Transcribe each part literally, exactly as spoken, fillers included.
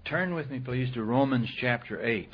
Turn with me, please, to Romans chapter eight.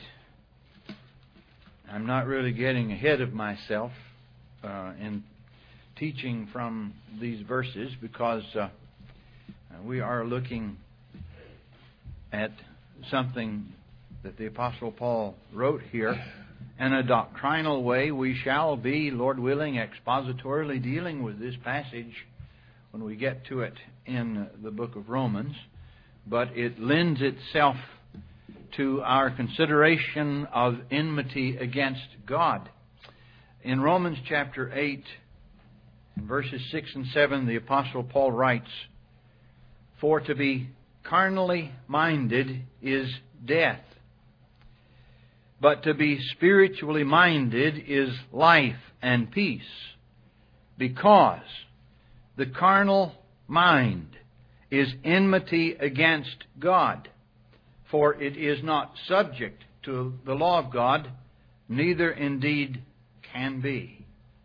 I'm not really getting ahead of myself uh, in teaching from these verses because uh, we are looking at something that the Apostle Paul wrote here. In a doctrinal way, we shall be, Lord willing, expositorily dealing with this passage when we get to it in the book of Romans. But it lends itself to our consideration of enmity against God. In Romans chapter eight, verses six and seven, the Apostle Paul writes, "For to be carnally minded is death, but to be spiritually minded is life and peace, because the carnal mind is enmity against God, for it is not subject to the law of God, neither indeed can be."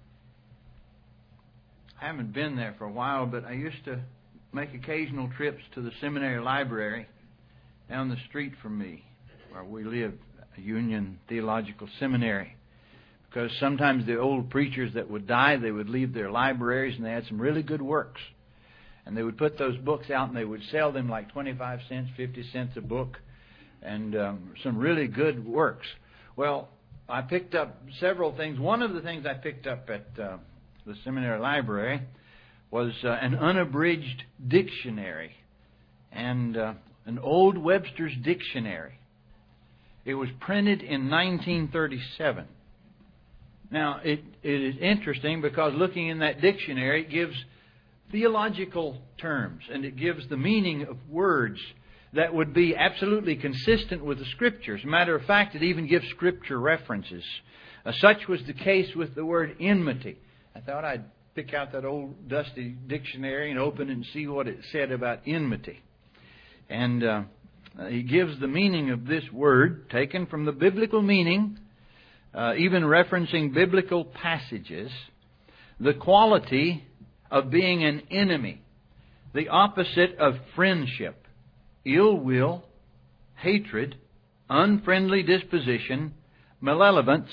I haven't been there for a while, but I used to make occasional trips to the seminary library down the street from me, where we live, Union Theological Seminary. Because sometimes the old preachers that would die, they would leave their libraries and they had some really good works. And they would put those books out and they would sell them like twenty-five cents, fifty cents a book. And um, some really good works. Well, I picked up several things. One of the things I picked up at uh, the seminary library was uh, an unabridged dictionary. And uh, an old Webster's Dictionary. It was printed in nineteen thirty-seven. Now, it, it is interesting because looking in that dictionary, it gives theological terms, and it gives the meaning of words that would be absolutely consistent with the Scriptures. As a matter of fact, it even gives Scripture references. Uh, such was the case with the word enmity. I thought I'd pick out that old dusty dictionary and open it and see what it said about enmity. And uh, he gives the meaning of this word, taken from the biblical meaning, uh, even referencing biblical passages, the quality of being an enemy, the opposite of friendship, ill will, hatred, unfriendly disposition, malevolence.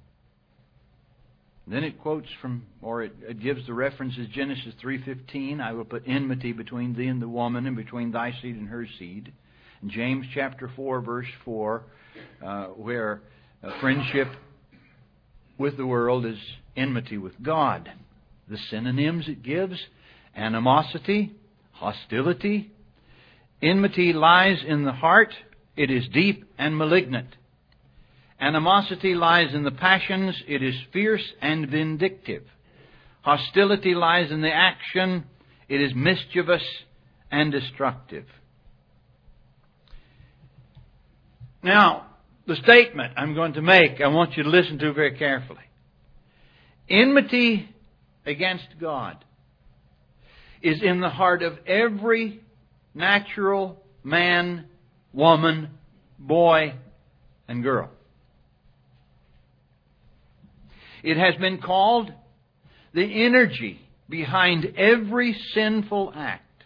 Then it quotes from, or it, it gives the references, Genesis three fifteen, "I will put enmity between thee and the woman, and between thy seed and her seed." And James chapter four, verse four, uh, where uh, friendship with the world is enmity with God. The synonyms it gives: animosity, hostility. Enmity lies in the heart. It is deep and malignant. Animosity lies in the passions. It is fierce and vindictive. Hostility lies in the action. It is mischievous and destructive. Now, the statement I'm going to make, I want you to listen to very carefully. Enmity against God is in the heart of every natural man, woman, boy, and girl. It has been called the energy behind every sinful act.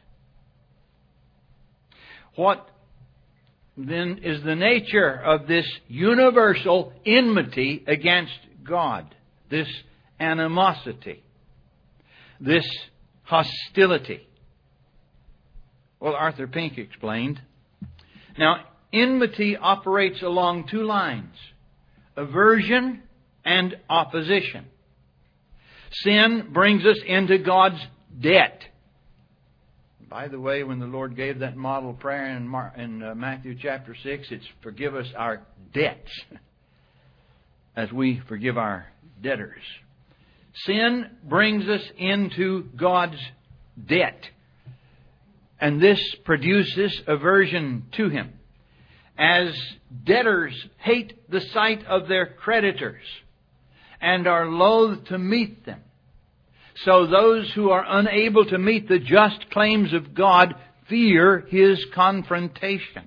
What then is the nature of this universal enmity against God? This animosity, this hostility. Well, Arthur Pink explained. Now, enmity operates along two lines: aversion and opposition. Sin brings us into God's debt. By the way, when the Lord gave that model prayer in, Mar- in uh, Matthew chapter six, it's forgive us our debts as we forgive our debtors. Sin brings us into God's debt. And this produces aversion to Him. As debtors hate the sight of their creditors and are loath to meet them, so those who are unable to meet the just claims of God fear His confrontation.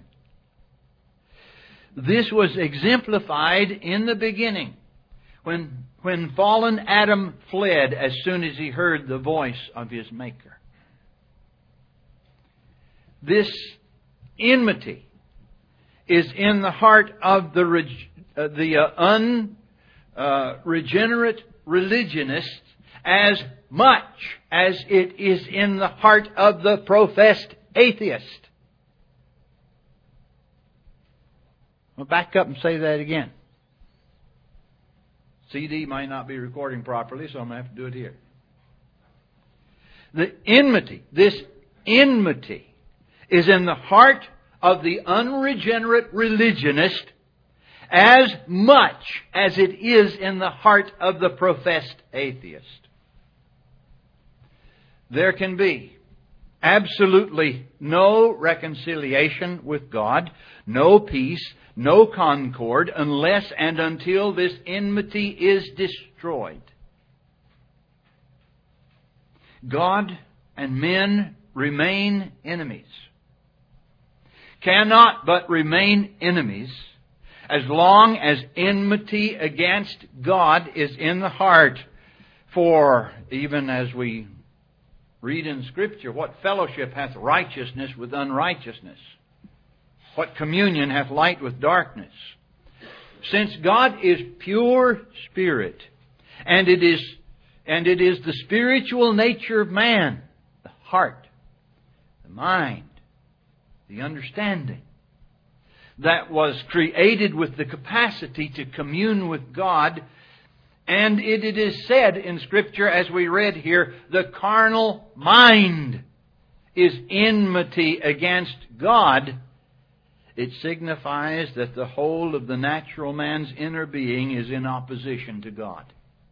This was exemplified in the beginning when, when fallen Adam fled as soon as he heard the voice of his Maker. This enmity is in the heart of the reg- uh, the uh, unregenerate uh, religionist as much as it is in the heart of the professed atheist. I'll back up and say that again. C D might not be recording properly, so I'm going to have to do it here. The enmity, this enmity, is in the heart of the unregenerate religionist as much as it is in the heart of the professed atheist. There can be absolutely no reconciliation with God, no peace, no concord, unless and until this enmity is destroyed. God and men remain enemies. Cannot but remain enemies as long as enmity against God is in the heart. For even as we read in Scripture, what fellowship hath righteousness with unrighteousness? What communion hath light with darkness? Since God is pure spirit, and it is and it is the spiritual nature of man, the heart, the mind, the understanding, that was created with the capacity to commune with God. And it, it is said in Scripture, as we read here, the carnal mind is enmity against God. It signifies that the whole of the natural man's inner being is in opposition to God.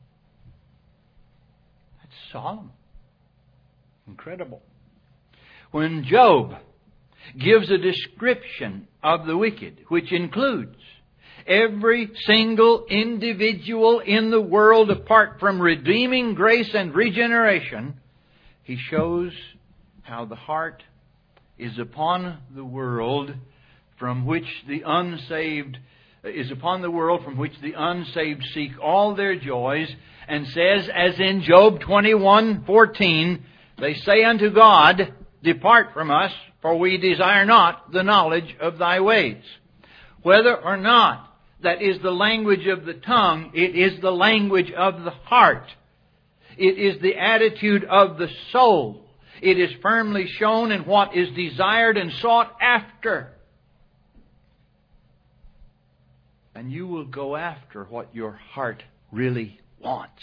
That's solemn. Incredible. When Job gives a description of the wicked, which includes every single individual in the world apart from redeeming grace and regeneration, he shows how the heart is upon the world from which the unsaved is upon the world from which the unsaved seek all their joys, and says, as in Job twenty-one fourteen, they say unto God, depart from us, for we desire not the knowledge of thy ways. Whether or not that is the language of the tongue, it is the language of the heart. It is the attitude of the soul. It is firmly shown in what is desired and sought after. And you will go after what your heart really wants.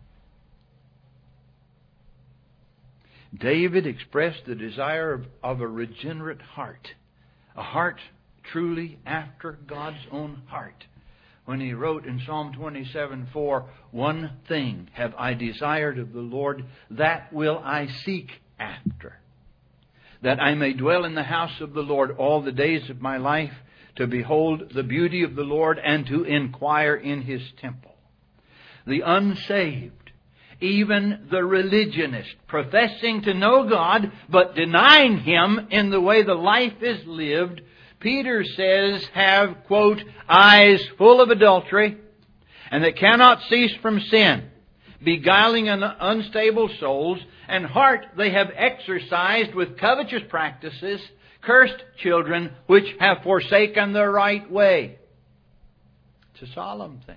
David expressed the desire of, of a regenerate heart. A heart truly after God's own heart, when he wrote in Psalm twenty-seven four, one thing have I desired of the Lord, that will I seek after, that I may dwell in the house of the Lord all the days of my life, to behold the beauty of the Lord and to inquire in His temple. The unsaved, even the religionist, professing to know God, but denying Him in the way the life is lived, Peter says, have, quote, eyes full of adultery, and that cannot cease from sin, beguiling unstable souls, and heart they have exercised with covetous practices, cursed children which have forsaken the right way. It's a solemn thing.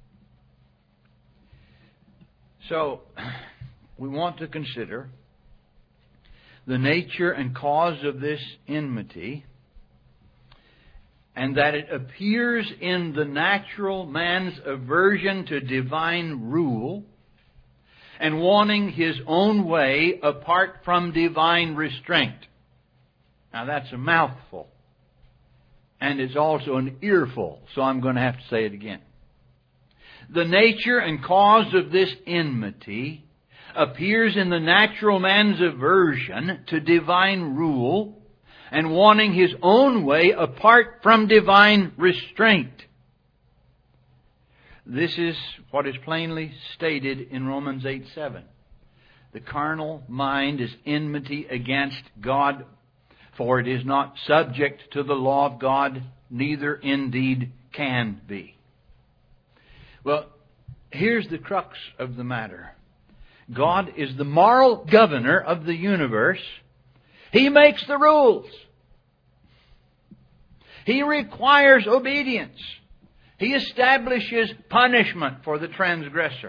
So, we want to consider the nature and cause of this enmity, and that it appears in the natural man's aversion to divine rule and wanting his own way apart from divine restraint. Now that's a mouthful. And it's also an earful, so I'm going to have to say it again. The nature and cause of this enmity appears in the natural man's aversion to divine rule and wanting his own way apart from divine restraint. This is what is plainly stated in Romans eight seven. The carnal mind is enmity against God, for it is not subject to the law of God, neither indeed can be. Well, here's the crux of the matter. God is the moral governor of the universe. He makes the rules. He requires obedience. He establishes punishment for the transgressor.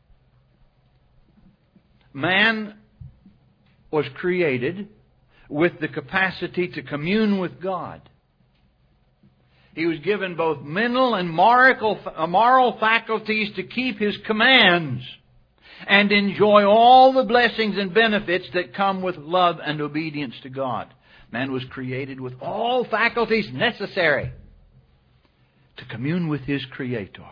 Man was created with the capacity to commune with God. He was given both mental and moral, moral faculties to keep His commands and enjoy all the blessings and benefits that come with love and obedience to God. Man was created with all faculties necessary to commune with his Creator.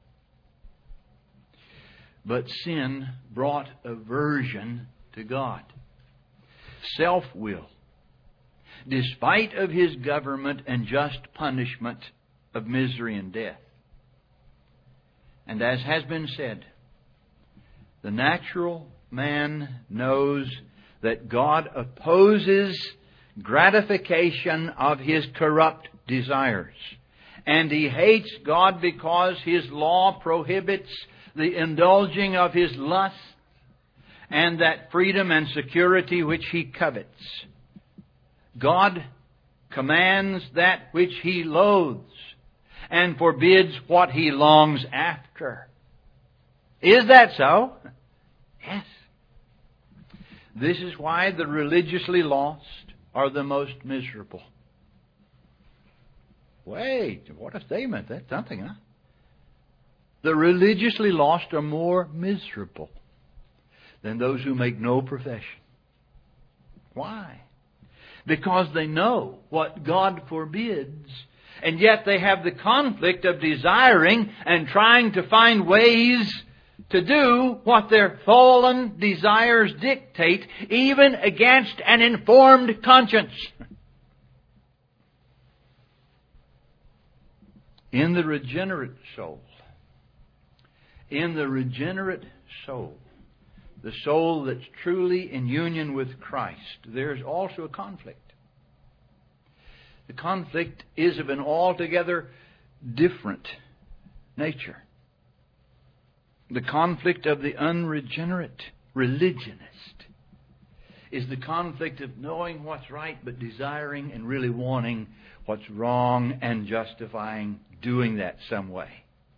But sin brought aversion to God, self-will, despite of His government and just punishment of misery and death. And as has been said, the natural man knows that God opposes gratification of his corrupt desires. And he hates God because His law prohibits the indulging of his lusts and that freedom and security which he covets. God commands that which He loathes and forbids what He longs after. Is that so? Yes. This is why the religiously lost are the most miserable. Wait, what a statement. That's something, huh? The religiously lost are more miserable than those who make no profession. Why? Because they know what God forbids, and yet they have the conflict of desiring and trying to find ways to do what their fallen desires dictate, even against an informed conscience. In the regenerate soul, in the regenerate soul, the soul that's truly in union with Christ, there's also a conflict. The conflict is of an altogether different nature. The conflict of the unregenerate religionist is the conflict of knowing what's right but desiring and really wanting what's wrong and justifying doing that some way.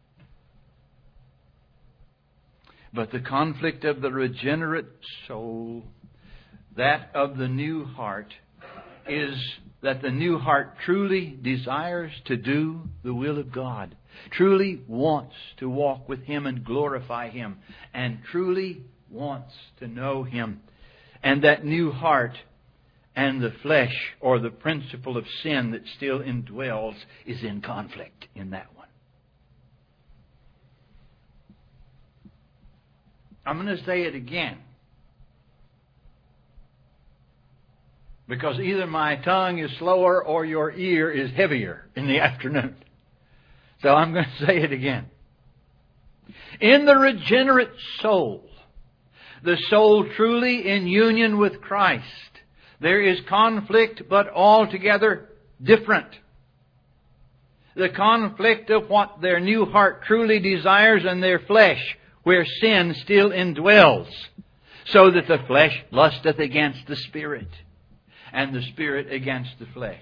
But the conflict of the regenerate soul, that of the new heart, is that the new heart truly desires to do the will of God, truly wants to walk with Him and glorify Him, and truly wants to know Him. And that new heart and the flesh, or the principle of sin that still indwells, is in conflict in that one. I'm going to say it again, because either my tongue is slower or your ear is heavier in the afternoon. So I'm going to say it again. In the regenerate soul, the soul truly in union with Christ, there is conflict, but altogether different. The conflict of what their new heart truly desires and their flesh, where sin still indwells, so that the flesh lusteth against the Spirit, and the Spirit against the flesh.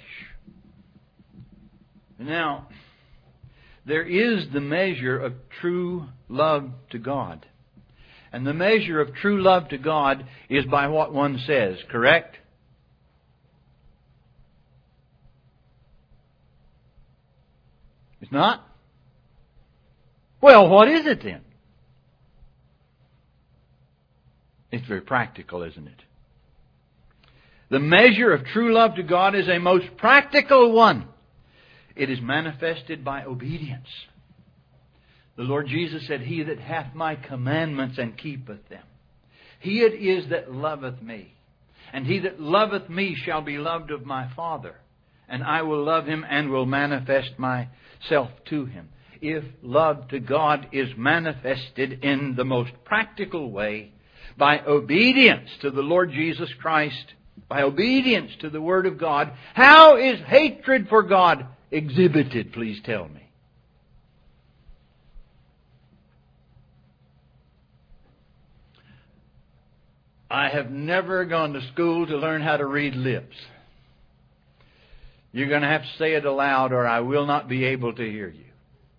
Now, there is the measure of true love to God. And the measure of true love to God is by what one says, correct? It's not? Well, what is it then? It's very practical, isn't it? The measure of true love to God is a most practical one. It is manifested by obedience. The Lord Jesus said, He that hath my commandments and keepeth them, he it is that loveth me. And he that loveth me shall be loved of my Father. And I will love him and will manifest myself to him. If love to God is manifested in the most practical way, by obedience to the Lord Jesus Christ, by obedience to the Word of God, how is hatred for God exhibited, please tell me? I have never gone to school to learn how to read lips. You're going to have to say it aloud or I will not be able to hear you.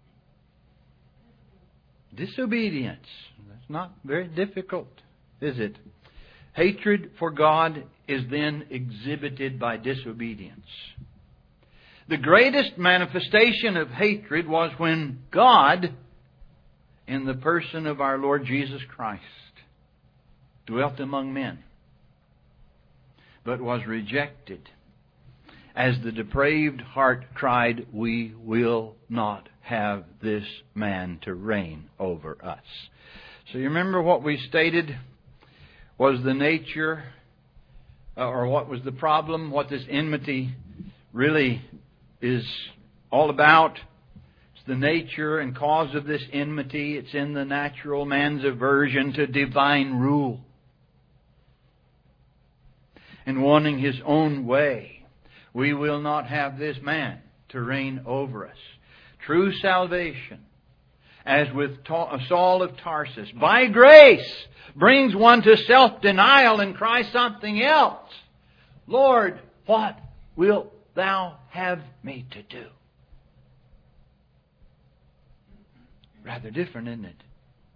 Disobedience. That's not very difficult, is it? Hatred for God is then exhibited by disobedience. The greatest manifestation of hatred was when God, in the person of our Lord Jesus Christ, dwelt among men, but was rejected as the depraved heart cried, "We will not have this man to reign over us." So you remember what we stated was the nature, or what was the problem, what this enmity really is all about. It's the nature and cause of this enmity. It's in the natural man's aversion to divine rule and wanting his own way. We will not have this man to reign over us. True salvation, as with Saul of Tarsus, by grace brings one to self-denial and cry something else. Lord, what wilt Thou have me to do? Rather different, isn't it?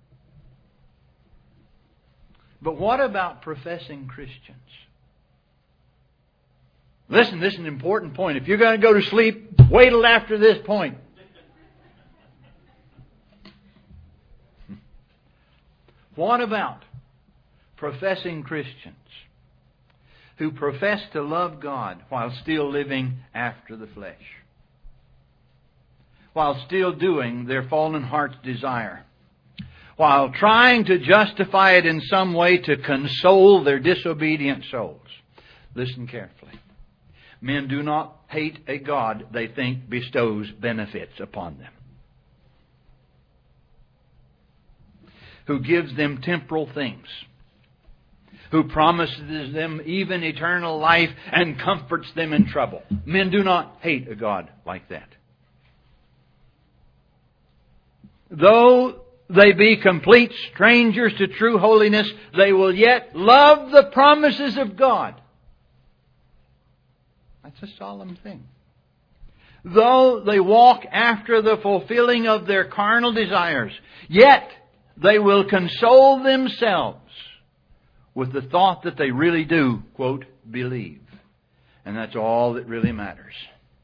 But what about professing Christians? Listen, this is an important point. If you're going to go to sleep, wait till after this point. What about professing Christians who profess to love God while still living after the flesh, while still doing their fallen heart's desire, while trying to justify it in some way to console their disobedient souls? Listen carefully. Men do not hate a God they think bestows benefits upon them, who gives them temporal things, who promises them even eternal life and comforts them in trouble. Men do not hate a God like that. Though they be complete strangers to true holiness, they will yet love the promises of God. That's a solemn thing. Though they walk after the fulfilling of their carnal desires, yet they will console themselves with the thought that they really do, quote, believe. And that's all that really matters.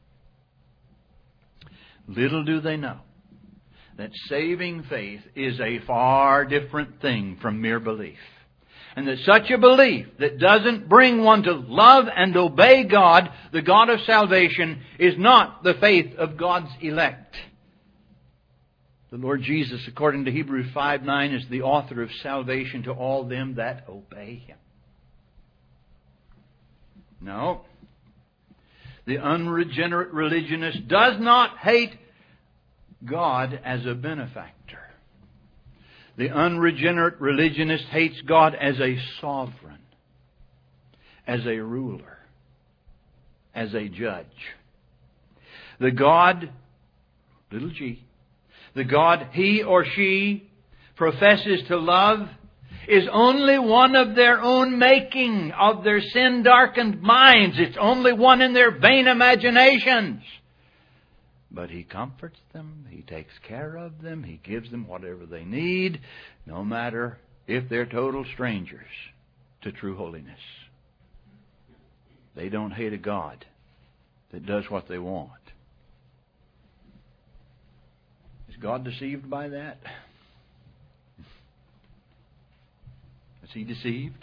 Little do they know that saving faith is a far different thing from mere belief. And that such a belief that doesn't bring one to love and obey God, the God of salvation, is not the faith of God's elect. The Lord Jesus, according to Hebrews five nine, is the author of salvation to all them that obey Him. No. The unregenerate religionist does not hate God as a benefactor. The unregenerate religionist hates God as a sovereign, as a ruler, as a judge. The God, little g, the God he or she professes to love is only one of their own making, of their sin-darkened minds. It's only one in their vain imaginations. But He comforts them, He takes care of them, He gives them whatever they need, no matter if they're total strangers to true holiness. They don't hate a God that does what they want. Is God deceived by that? Is He deceived?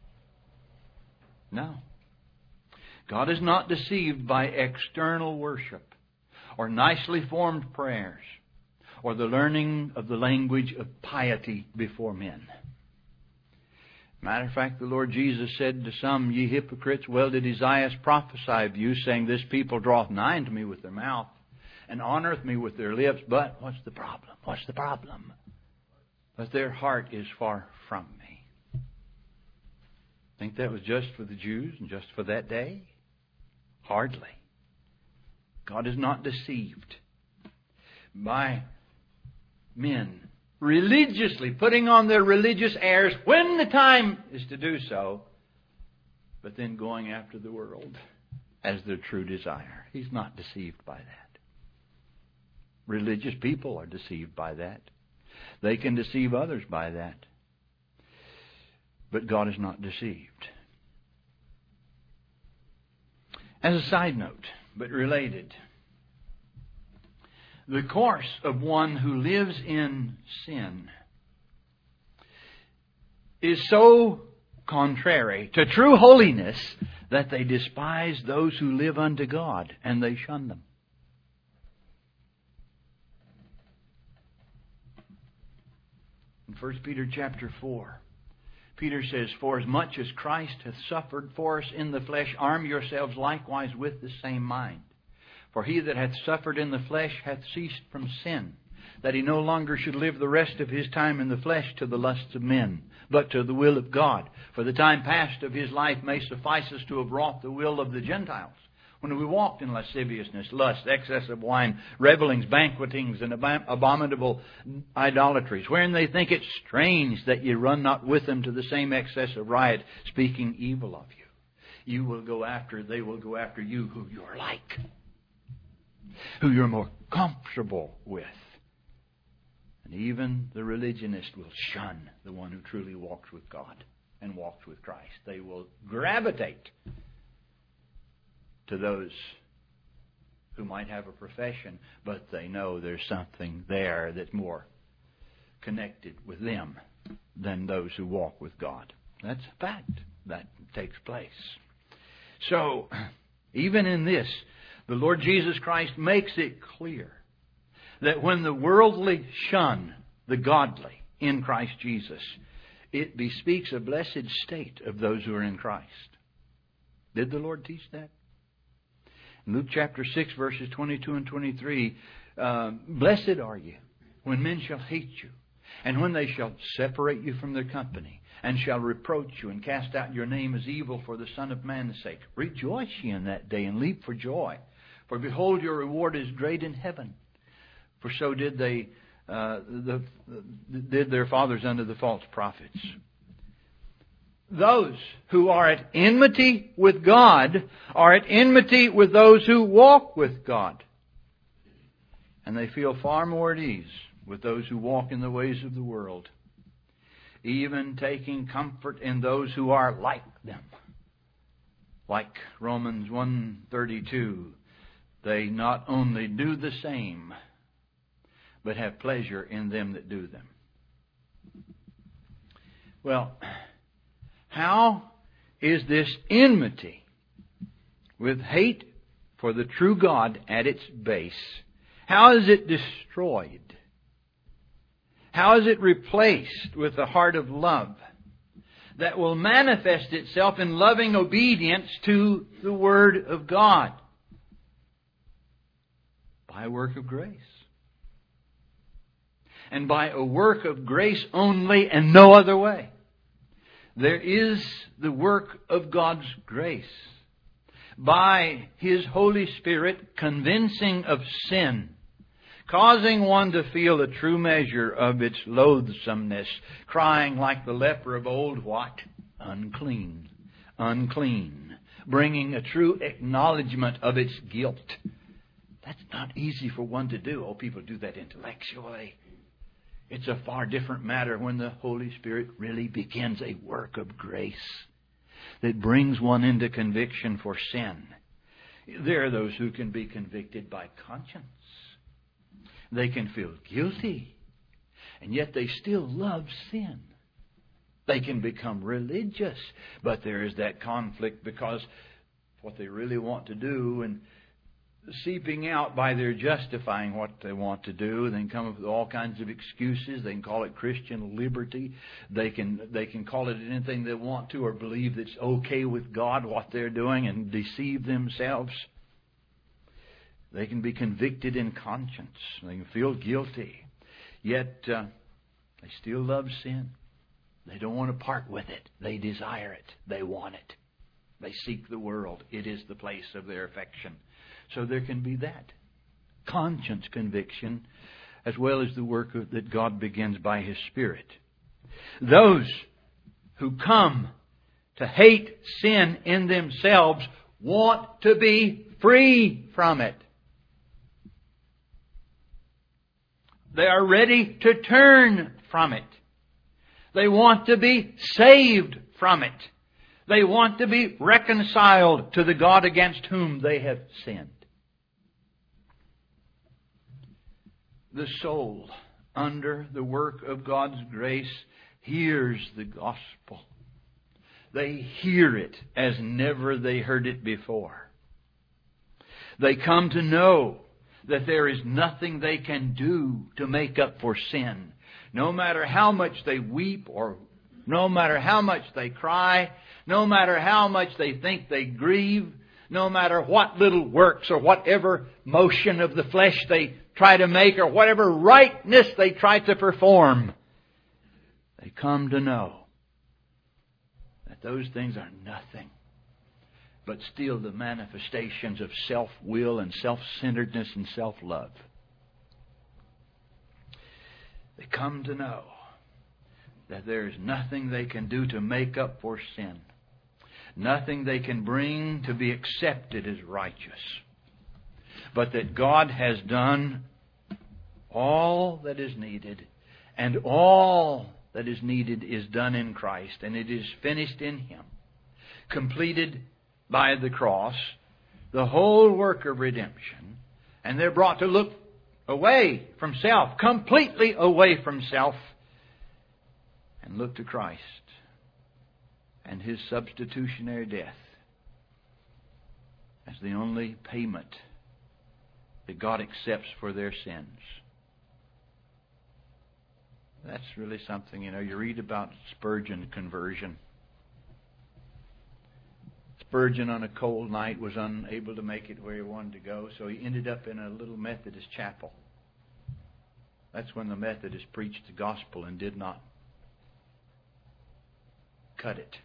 No. God is not deceived by external worship, or nicely formed prayers, or the learning of the language of piety before men. Matter of fact, the Lord Jesus said to some, "Ye hypocrites, well did Isaiah prophesy of you, saying, This people draweth nigh unto me with their mouth, and honoreth me with their lips, but," what's the problem? What's the problem? "But their heart is far from me." Think that was just for the Jews and just for that day? Hardly. God is not deceived by men religiously putting on their religious airs when the time is to do so, but then going after the world as their true desire. He's not deceived by that. Religious people are deceived by that. They can deceive others by that. But God is not deceived. As a side note, but related, the course of one who lives in sin is so contrary to true holiness that they despise those who live unto God, and they shun them. In First Peter chapter four, Peter says, "For as much as Christ hath suffered for us in the flesh, arm yourselves likewise with the same mind. For he that hath suffered in the flesh hath ceased from sin, that he no longer should live the rest of his time in the flesh to the lusts of men, but to the will of God. For the time past of his life may suffice us to have wrought the will of the Gentiles, when we walked in lasciviousness, lust, excess of wine, revellings, banquetings, and abominable idolatries, wherein they think it strange that ye run not with them to the same excess of riot, speaking evil of you. You will go after, they will go after you who you are like, who you're more comfortable with. And even the religionist will shun the one who truly walks with God and walks with Christ. They will gravitate to those who might have a profession, but they know there's something there that's more connected with them than those who walk with God. That's a fact. That takes place. So, even in this, the Lord Jesus Christ makes it clear that when the worldly shun the godly in Christ Jesus, it bespeaks a blessed state of those who are in Christ. Did the Lord teach that? In Luke chapter six, verses twenty-two and twenty-three, uh, blessed are you when men shall hate you, and when they shall separate you from their company, and shall reproach you, and cast out your name as evil for the Son of Man's sake. Rejoice ye in that day, and leap for joy. For behold, your reward is great in heaven. For so did they, uh, the, the, did their fathers unto the false prophets. Those who are at enmity with God are at enmity with those who walk with God. And they feel far more at ease with those who walk in the ways of the world, even taking comfort in those who are like them. Like Romans one thirty-two, they not only do the same, but have pleasure in them that do them. Well, how is this enmity with hate for the true God at its base? How is it destroyed? How is it replaced with a heart of love that will manifest itself in loving obedience to the Word of God? By a work of grace. And by a work of grace only and no other way. There is the work of God's grace. By His Holy Spirit convincing of sin, causing one to feel the true measure of its loathsomeness, crying like the leper of old, what? Unclean, unclean. Bringing a true acknowledgement of its guilt. That's not easy for one to do. Oh, people do that intellectually. It's a far different matter when the Holy Spirit really begins a work of grace that brings one into conviction for sin. There are those who can be convicted by conscience. They can feel guilty, and yet they still love sin. They can become religious, but there is that conflict because what they really want to do and seeping out by their justifying what they want to do. They can come up with all kinds of excuses. They can call it Christian liberty. They can they can call it anything they want to, or believe that it's okay with God what they're doing and deceive themselves. They can be convicted in conscience. They can feel guilty. Yet uh, they still love sin. They don't want to part with it. They desire it. They want it. They seek the world. It is the place of their affection. So there can be that conscience conviction as well as the work that God begins by His Spirit. Those who come to hate sin in themselves want to be free from it. They are ready to turn from it. They want to be saved from it. They want to be reconciled to the God against whom they have sinned. The soul, under the work of God's grace, hears the gospel. They hear it as never they heard it before. They come to know that there is nothing they can do to make up for sin. No matter how much they weep, or no matter how much they cry, no matter how much they think they grieve, no matter what little works or whatever motion of the flesh they try to make, or whatever rightness they try to perform, they come to know that those things are nothing but still the manifestations of self-will and self-centeredness and self-love. They come to know that there is nothing they can do to make up for sin. Nothing they can bring to be accepted as righteous. But that God has done all that is needed, and all that is needed is done in Christ, and it is finished in Him, completed by the cross, the whole work of redemption, and they're brought to look away from self, completely away from self, and look to Christ and His substitutionary death as the only payment that God accepts for their sins. That's really something, you know. You read about Spurgeon conversion. Spurgeon on a cold night was unable to make it where he wanted to go, so he ended up in a little Methodist chapel. That's when the Methodists preached the gospel and did not cut it.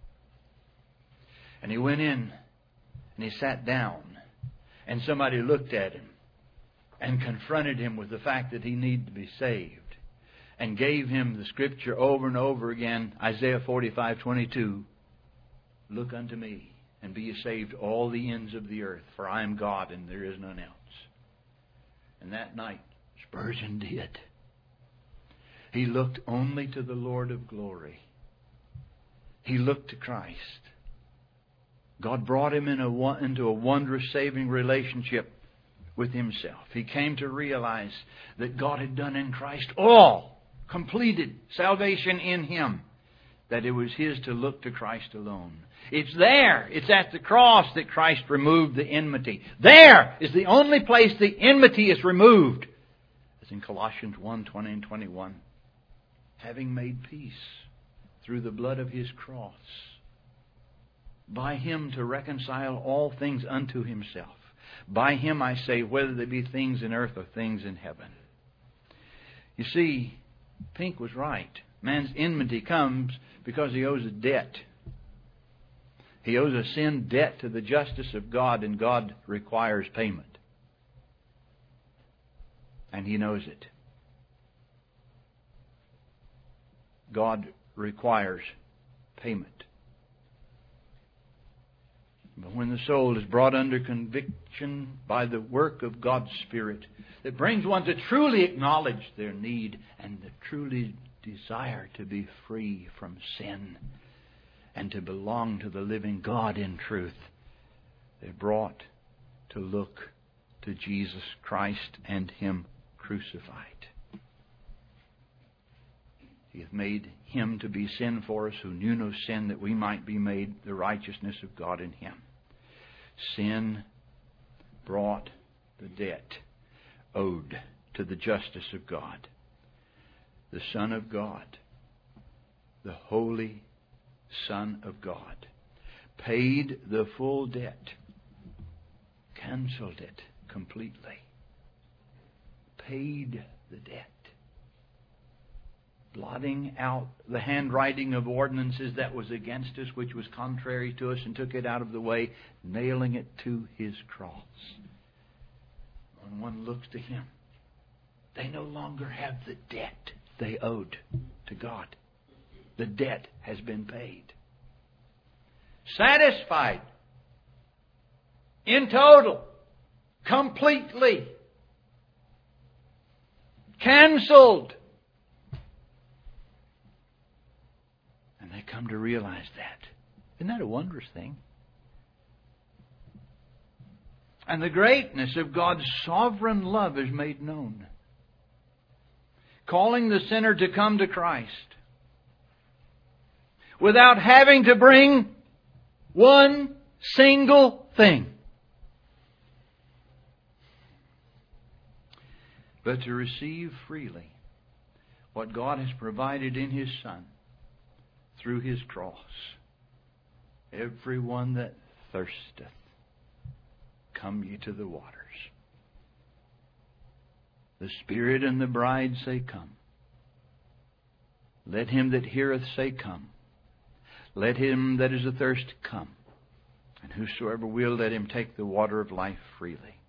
And he went in and he sat down, and somebody looked at him and confronted him with the fact that he needed to be saved, and gave him the scripture over and over again, Isaiah forty-five twenty-two, "Look unto me, and be ye saved all the ends of the earth, for I am God, and there is none else." And that night, Spurgeon did. He looked only to the Lord of glory. He looked to Christ. God brought him in a, into a wondrous saving relationship with Himself. He came to realize that God had done in Christ all, completed salvation in Him, that it was his to look to Christ alone. It's there. It's at the cross that Christ removed the enmity. There is the only place the enmity is removed. As in Colossians one twenty and twenty-one. Having made peace through the blood of His cross, by Him to reconcile all things unto Himself. By Him, I say, whether they be things in earth or things in heaven. You see, Pink was right. Man's enmity comes because he owes a debt. He owes a sin debt to the justice of God, and God requires payment. And he knows it. God requires payment. But when the soul is brought under conviction by the work of God's Spirit, that brings one to truly acknowledge their need and to truly desire to be free from sin and to belong to the living God in truth, they're brought to look to Jesus Christ and Him crucified. He hath made Him to be sin for us who knew no sin, that we might be made the righteousness of God in Him. Sin brought the debt owed to the justice of God. The Son of God, the Holy Son of God, paid the full debt, canceled it completely, paid the debt, blotting out the handwriting of ordinances that was against us, which was contrary to us, and took it out of the way, nailing it to His cross. When one looks to Him, they no longer have the debt they owed to God. The debt has been paid. Satisfied. In total. Completely. Cancelled. And they come to realize that. Isn't that a wondrous thing? And the greatness of God's sovereign love is made known. Calling the sinner to come to Christ without having to bring one single thing, but to receive freely what God has provided in His Son through His cross. Everyone that thirsteth, come ye to the waters. The Spirit and the bride say, come. Let him that heareth say, come. Let him that is athirst come. And whosoever will, let him take the water of life freely.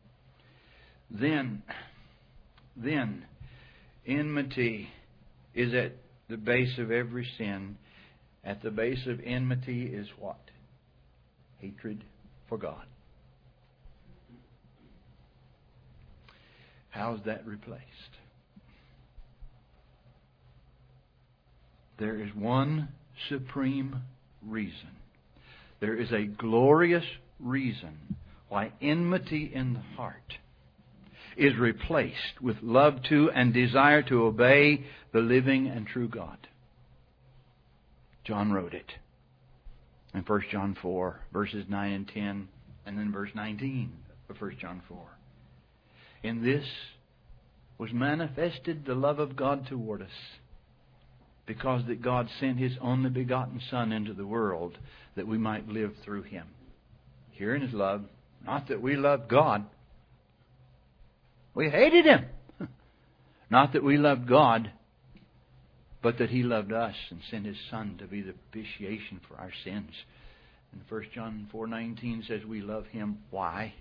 Then, then, enmity is at the base of every sin. At the base of enmity is what? Hatred for God. How's that replaced? There is one supreme reason. There is a glorious reason why enmity in the heart is replaced with love to and desire to obey the living and true God. John wrote it in First John four, verses nine and ten, and then verse nineteen of First John four. In this was manifested the love of God toward us, because that God sent His only begotten Son into the world that we might live through Him. Herein is love, not that we loved God. We hated Him. Not that we loved God, but that He loved us and sent His Son to be the propitiation for our sins. And First John four nineteen says we love Him. Why?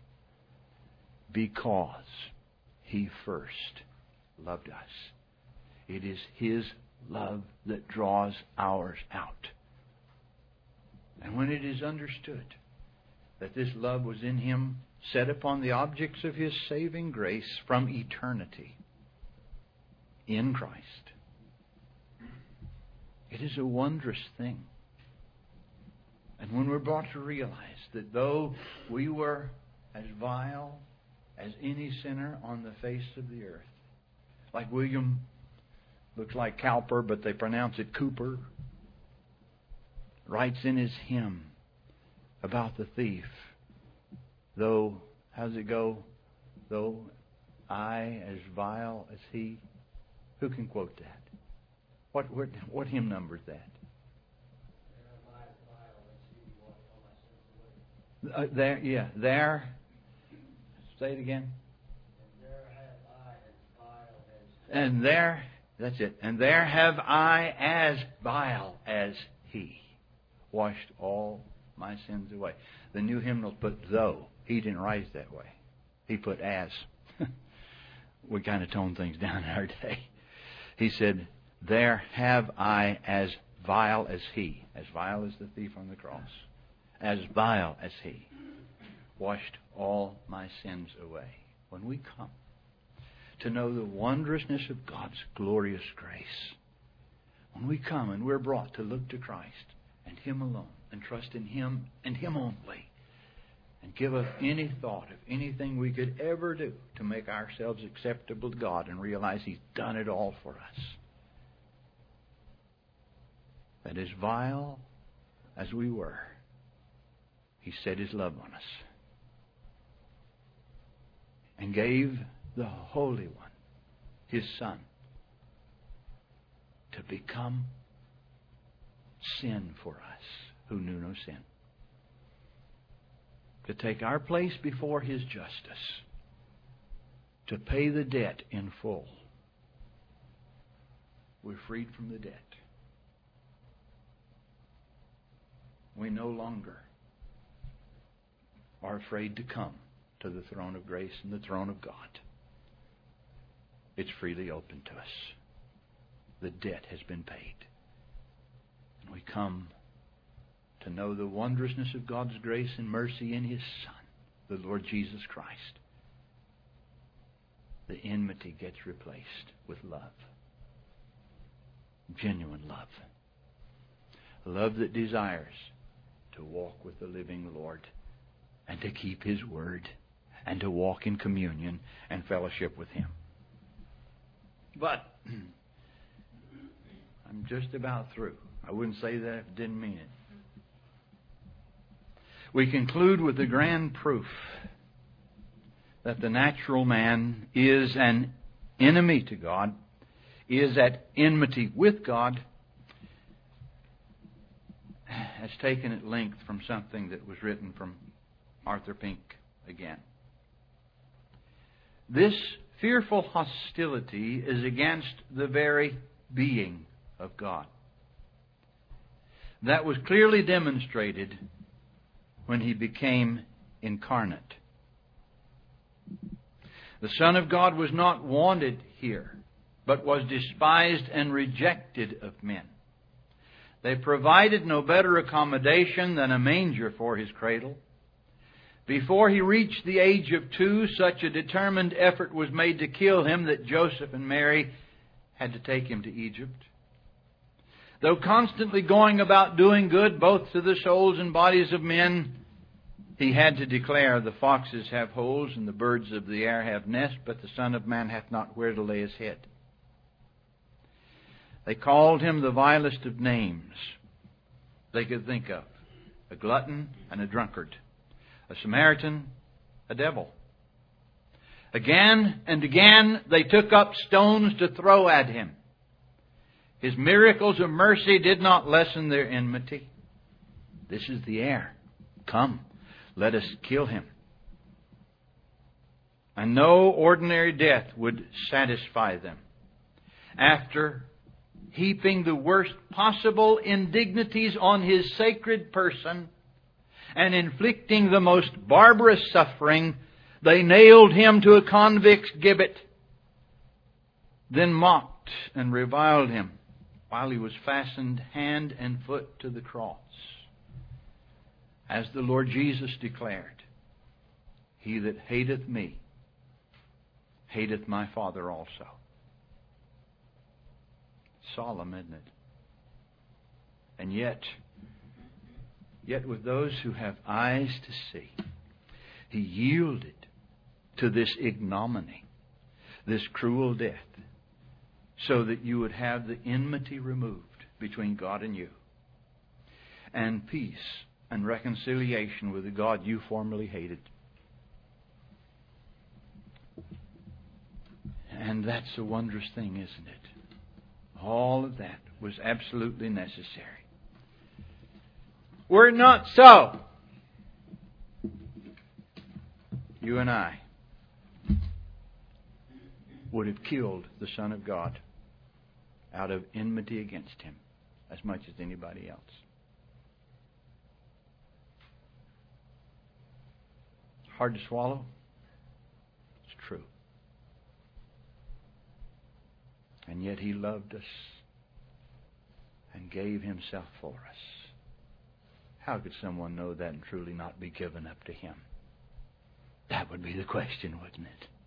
Because He first loved us. It is His love that draws ours out. And when it is understood that this love was in Him, set upon the objects of His saving grace from eternity in Christ, it is a wondrous thing. And when we're brought to realize that though we were as vile as any sinner on the face of the earth, like William, looks like Cowper, but they pronounce it Cooper, writes in his hymn about the thief, though, how's it go? Though I as vile as he. Who can quote that? What what, what hymn number is that? Uh, there, yeah, there. Say it again. And there, that's it. And there have I as vile as he washed all my sins away. The new hymnal put though. He didn't write it that way. He put as. We kind of toned things down in our day. He said, there have I as vile as he. As vile as the thief on the cross. As vile as he washed all my sins away. When we come to know the wondrousness of God's glorious grace, when we come and we're brought to look to Christ and Him alone and trust in Him and Him only, and give up any thought of anything we could ever do to make ourselves acceptable to God, and realize He's done it all for us, that as vile as we were, He set His love on us and gave the Holy One, His Son, to become sin for us who knew no sin. To take our place before His justice. To pay the debt in full. We're freed from the debt. We no longer are afraid to come to the throne of grace and the throne of God. It's freely open to us. The debt has been paid. And we come to know the wondrousness of God's grace and mercy in His Son. the Lord Jesus Christ, the enmity gets replaced with love. Genuine love. Love that desires to walk with the living Lord and to keep His Word and to walk in communion and fellowship with Him. But I'm just about through. I wouldn't say that if I didn't mean it. We conclude with the grand proof that the natural man is an enemy to God, is at enmity with God, as taken at length from something that was written from Arthur Pink again. This fearful hostility is against the very being of God. That was clearly demonstrated when He became incarnate. The Son of God was not wanted here, but was despised and rejected of men. They provided no better accommodation than a manger for His cradle. Before He reached the age of two, such a determined effort was made to kill Him that Joseph and Mary had to take Him to Egypt. Though constantly going about doing good both to the souls and bodies of men, He had to declare, the foxes have holes and the birds of the air have nests, but the Son of Man hath not where to lay His head. They called Him the vilest of names they could think of. A glutton and a drunkard. A Samaritan, a devil. Again and again they took up stones to throw at Him. His miracles of mercy did not lessen their enmity. This is the heir. Come, let us kill Him. And no ordinary death would satisfy them. After heaping the worst possible indignities on His sacred person and inflicting the most barbarous suffering, they nailed Him to a convict's gibbet, then mocked and reviled Him while He was fastened hand and foot to the cross. As the Lord Jesus declared, He that hateth me, hateth my Father also. Solemn, isn't it? And yet, yet with those who have eyes to see, He yielded to this ignominy, this cruel death, so that you would have the enmity removed between God and you, and peace and reconciliation with the God you formerly hated. And that's a wondrous thing, isn't it? All of that was absolutely necessary. Were it not so, you and I would have killed the Son of God out of enmity against Him as much as anybody else. Hard to swallow? It's true. And yet He loved us and gave Himself for us. How could someone know that and truly not be given up to Him? That would be the question, wouldn't it?